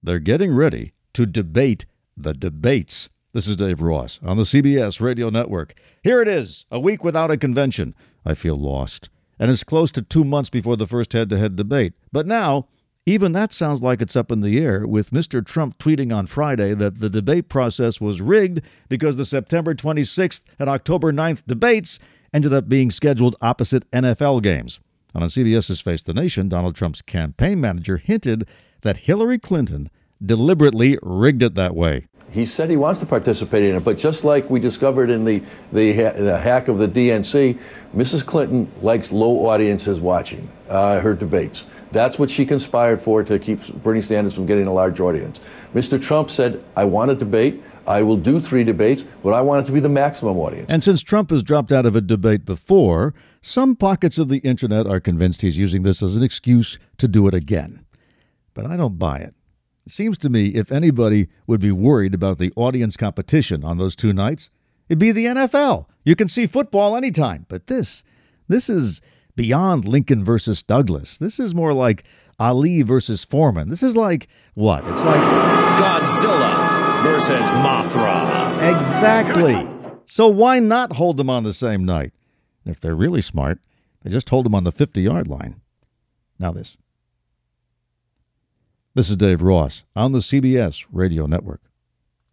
They're getting ready to debate the debates. This is Dave Ross on the CBS Radio Network. Here it is, a week without a convention. I feel lost. And it's close to 2 months before the first head-to-head debate. But now, even that sounds like it's up in the air, with Mr. Trump tweeting on Friday that the debate process was rigged because the September 26th and October 9th debates ended up being scheduled opposite NFL games. And on CBS's Face the Nation, Donald Trump's campaign manager hinted that Hillary Clinton deliberately rigged it that way. He said he wants to participate in it, but just like we discovered in the hack of the DNC, Mrs. Clinton likes low audiences watching her debates. That's what she conspired for, to keep Bernie Sanders from getting a large audience. Mr. Trump said, I want a debate. I will do 3 debates, but I want it to be the maximum audience. And since Trump has dropped out of a debate before, some pockets of the internet are convinced he's using this as an excuse to do it again. But I don't buy it. It seems to me if anybody would be worried about the audience competition on those 2 nights, it'd be the NFL. You can see football anytime. But this is beyond Lincoln versus Douglas. This is more like Ali versus Foreman. This is like what? It's like Godzilla versus Mothra. Exactly. So why not hold them on the same night? And if they're really smart, they just hold them on the 50-yard line. Now this. This is Dave Ross on the CBS Radio Network.